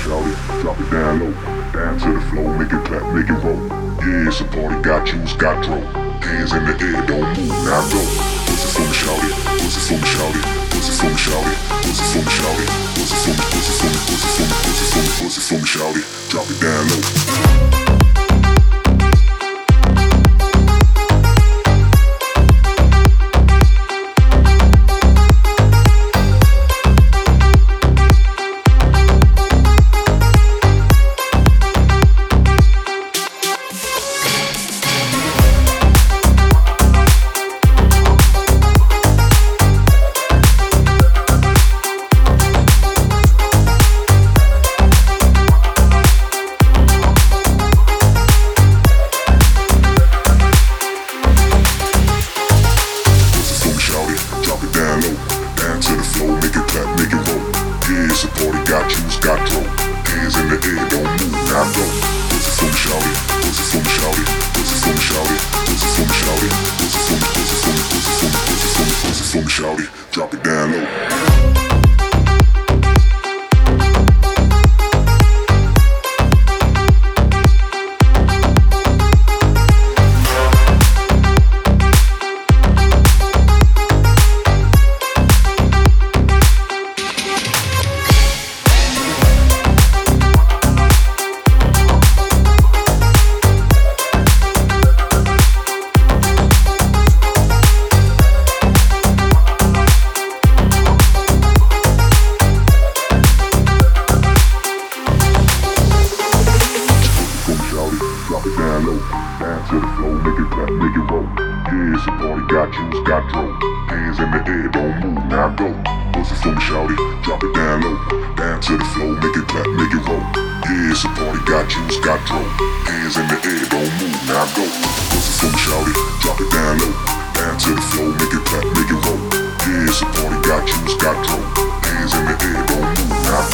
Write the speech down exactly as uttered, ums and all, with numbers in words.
shout it, drop it down low. Down to the floor, make it clap, make it roll. Yeah, it's a party, got juice, got dro. Hands in the air, don't move, now go. Pussy for me, shout it, pussy for me, shout it, pussy for me, shout it, pussy for me, shout it, pussy for me, pussy for me, pussy for me, pussy for me, pussy for me, shout it, drop it down low. Got juice, got dro. Hands in the air, don't move, now go. Pussy for me, shout it, pussy for me, shout it, pussy for me, shout it, pussy for me, shout it, pussy for me, pussy for me, pussy for me, pussy for me, pussy for me, shout it, drop it down low. Drop it down low, down to the floor, make it clap, make it roll. Yeah, it's a party, got juice, got dro. Hands in the air, don't move, now go. Pussy for me, shout it, drop it down low, down to the floor, make it clap, make it roll. Yeah, it's a party, got juice, got dro. Hands in the air, don't move, now go. Pussy for me, shout it, drop it down low, down to the floor, make it clap, make it roll. Yeah, it's a party, got juice, got dro. Hands in the air, don't move, now go.